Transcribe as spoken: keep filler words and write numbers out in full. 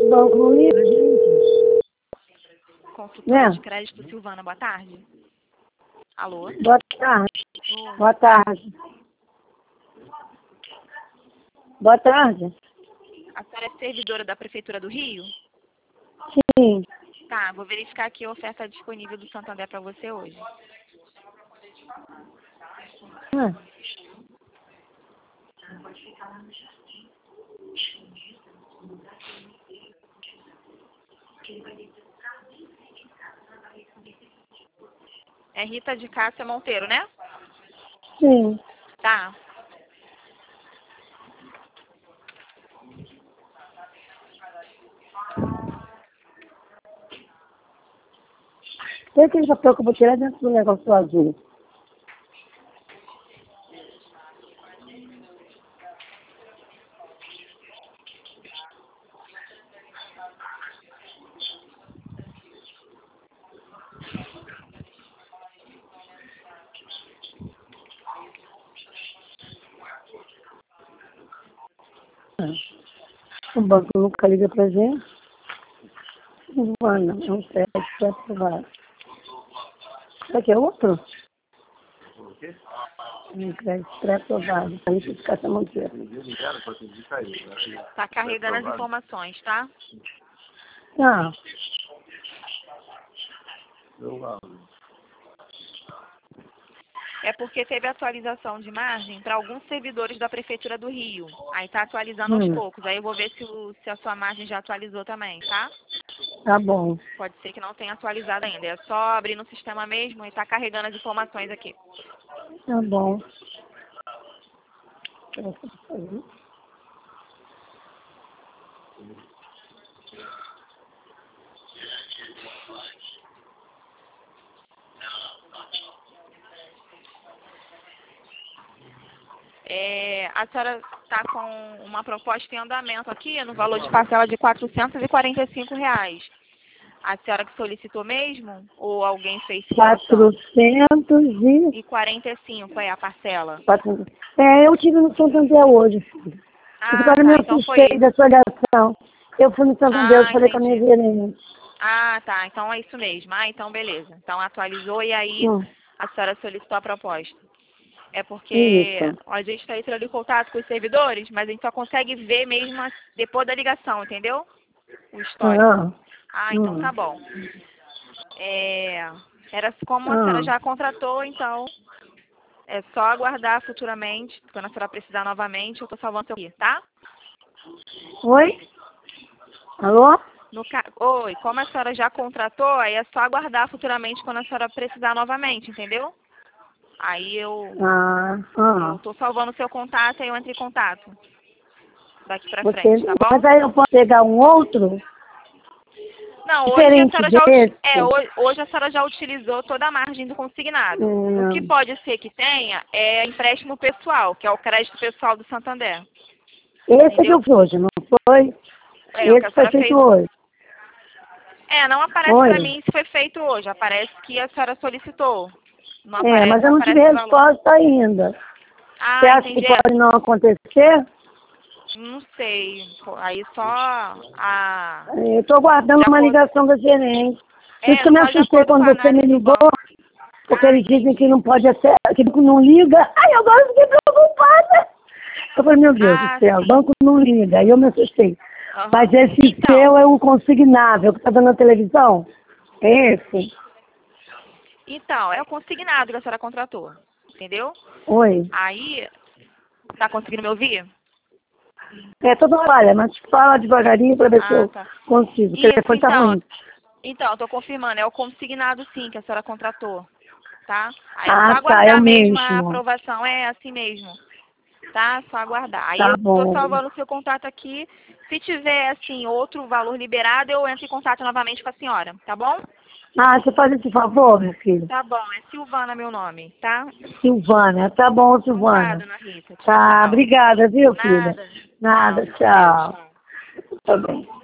banco não liga, gente. Consultora Né? de crédito Silvana, boa tarde. Alô? Boa tarde. Oi. Boa tarde. Boa tarde. A senhora é servidora da Prefeitura do Rio? Sim. Tá, vou verificar aqui a oferta disponível do Santander para você hoje. Ah. É Rita de Cássia Monteiro, né? Sim. Tá. Tem aquele papel que eu vou tirar dentro do negócio azul. O banco nunca liga pra gente. Silvana, é um crédito para aprovado. Isso aqui é outro? Um crédito pré-aprovado. A gente fica essa monteira. Tá carregando as informações, tá? Ah, É porque teve atualização de margem para alguns servidores da Prefeitura do Rio. Aí tá atualizando aos hum, poucos. Aí eu vou ver se, o- se a sua margem já atualizou também, tá? tá bom. Pode ser que não tenha atualizado ainda. É só abrir no sistema mesmo e tá carregando as informações aqui. Tá bom. É, a senhora está com uma proposta em andamento aqui no valor de parcela de quatrocentos e quarenta e cinco reais. A senhora que solicitou mesmo? Ou alguém fez simulação? quatrocentos e... E quarenta e cinco é a parcela? quatrocentos. É, eu tive no Santander hoje, filho. Eu Ah, agora me tá. Então foi assustei isso. dessa ligação. Eu fui no Santander, eu Ah, falei com a minha entendi. gerente. Ah, tá. Então é isso mesmo. Ah, então beleza. Então atualizou e aí Hum, a senhora solicitou a proposta. É porque isso. a gente está entrando em contato com os servidores, mas a gente só consegue ver mesmo a- depois da ligação, entendeu? O histórico. Ah, Ah, então hum, tá bom. É, era como a senhora ah. já contratou, então é só aguardar futuramente, quando a senhora precisar novamente, eu tô salvando seu aqui, tá? Oi? Alô? No ca... Oi, como a senhora já contratou, aí é só aguardar futuramente quando a senhora precisar novamente, entendeu? Aí eu Ah, eu ah. tô salvando o seu contato e eu entro em contato daqui pra Você, frente, tá bom? mas aí eu posso pegar um outro Não, hoje a diferente senhora já uti- é, desse? hoje, hoje a senhora já utilizou toda a margem do consignado. O que Hum, pode ser que tenha é empréstimo pessoal, que é o crédito pessoal do Santander. esse é que eu Entendeu? fiz hoje, não foi? É, o que Esse a foi senhora feito fez. hoje. É, não aparece pra Oi? mim se foi feito hoje. Aparece que a senhora solicitou. Não É, aparece, mas não eu não tive aparece o valor. resposta ainda. Você Ah, acha que entendi. É, pode não acontecer? não sei. Pô, aí só a. Eu estou guardando De uma acordo. ligação da gerente. Por isso É, que eu me só de assustei acordo com quando a você me análise do ligou, banco. porque Ah, eles dizem que entendi. não pode ser, que não liga. Ai, eu agora fiquei preocupada. Eu falei, meu Deus do Ah, céu, o sim. banco não liga. Aí eu me assustei. Mas Aham. esse Então, seu é o consignável que está dando na televisão? É esse? então, é o consignado que a senhora contratou. Entendeu? Oi. Aí, tá conseguindo me ouvir? É toda hora, mas fala devagarinho para ver se Ah, eu tá. consigo. O Isso, telefone tá então. ruim. Então, eu tô confirmando, é o consignado sim que a senhora contratou, tá? Aí é só Ah, tá, é o aguardar mesmo a mesmo. aprovação, é assim mesmo, tá? Só aguardar. Aí Tá eu tô bom. salvando o seu contato aqui. Se tiver, assim, outro valor liberado, eu entro em contato novamente com a senhora, tá bom? Ah, você faz esse favor, meu filho? Tá bom, é Silvana meu nome, tá? Silvana, tá bom, Então tá, Silvana. dona Rita. Tchau, Tá, tchau. obrigada, viu, filha? Nada. Tchau, Nada, fica com Deus. tchau. Tchau. Tá bem.